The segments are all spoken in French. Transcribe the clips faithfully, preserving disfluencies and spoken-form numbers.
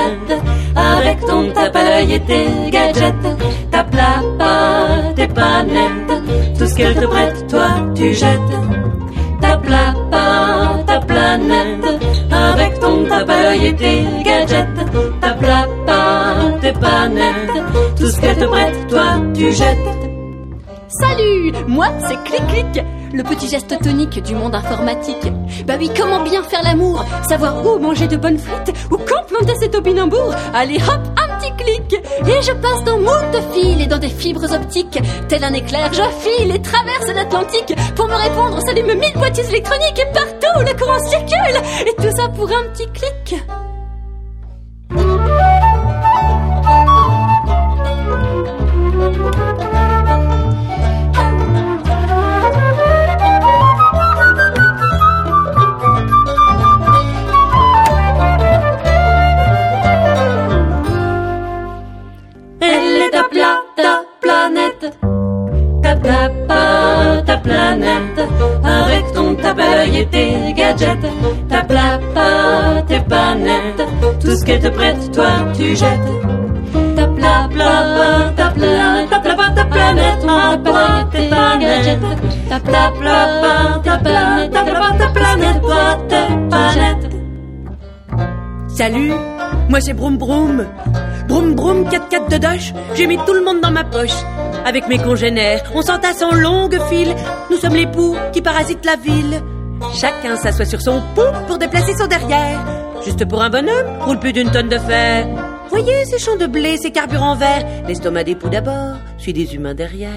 planète. Avec ton tape à l'œil et tes gadgets, tape la pas, t'es pas nette. Tout ce qu'elle te prête, toi tu jettes. Tape la pas, ta planète. Avec ton tape à l'œil et tes gadgets, tape la pas, t'es pas nette. Tout ce qu'elle te prête, toi tu jettes. Salut, moi c'est Clic Clic, le petit geste tonique du monde informatique. Bah oui, comment bien faire l'amour, savoir où manger de bonnes frites, ou quand planter ses topinambours. Allez hop, un petit clic, et je passe dans moult de fils et dans des fibres optiques. Tel un éclair, je file et traverse l'Atlantique. Pour me répondre, on s'allume mille boîtiers électroniques, et partout le courant circule, et tout ça pour un petit clic. Tape la pas, ta planète. Avec ton tape à l'œil et tes gadgets, tape la pas, t'es pas nette. Tout ce qu'elle te prête, toi tu jettes. Tape la pas, tape la, tape la pas, ta planète. Tape à l'œil et tes gadgets, tape la pas, tape la, tape la pas, ta planète. Toi t'es pas nette. Salut, moi c'est Broum Broum. Broum Broum, quatre quatre de Doche, j'ai mis tout le monde dans ma poche. Avec mes congénères, on s'entasse en longue file. Nous sommes les poux qui parasitent la ville. Chacun s'assoit sur son pou pour déplacer son derrière. Juste pour un bonhomme, roule plus d'une tonne de fer. Voyez ces champs de blé, ces carburants verts. L'estomac des poux d'abord, suit des humains derrière.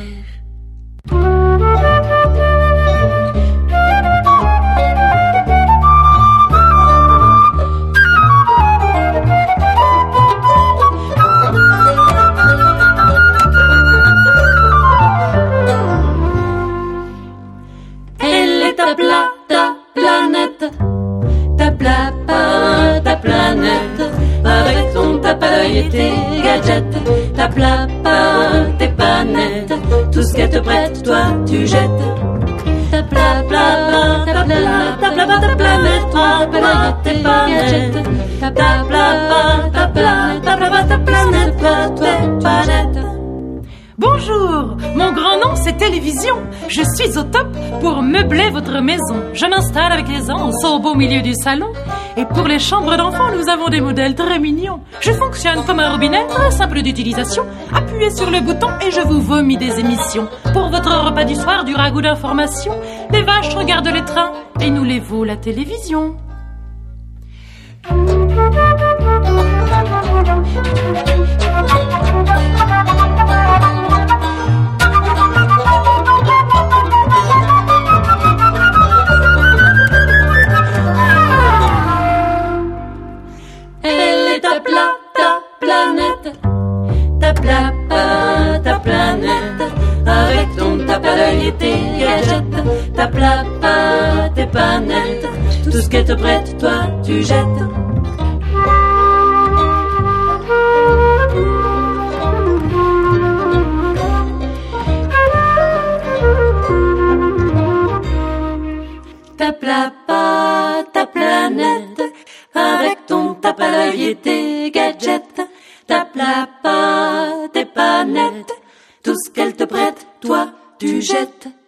Tape la, ta planète. Tape la pas, ta planète. Avec ton tape à l'œil et tes gadgets, tape la pas, t'es pas nette. Tout ce qu'elle te prête, toi tu jettes. Tape la pas, tape la, tape la pas, ta planète. Tape la, t'es pas nette. Tape la pas, tape la, tape la pas, ta planète. Toi t'es pas nette. Bonjour, mon grand nom c'est Télévision. Je suis au top pour meubler votre maison. Je m'installe avec aisance au beau milieu du salon. Et pour les chambres d'enfants, nous avons des modèles très mignons. Je fonctionne comme un robinet très simple d'utilisation. Appuyez sur le bouton et je vous vomis des émissions. Pour votre repas du soir, du ragoût d'information. Les vaches regardent les trains et nous les veaux la télévision. Tape la, ta planète. Tape la pas, ta planète. Avec ton tape à l'œil et tes gadgets, tape la pas, t'es pas nette. Tout ce qu'elle te prête, toi tu jettes. Tape la pas, ta planète. Avec ton tape à l'œil et tes gadgets, tape la pas, t'es pas nette. Tout ce qu'elle te prête, toi tu jettes.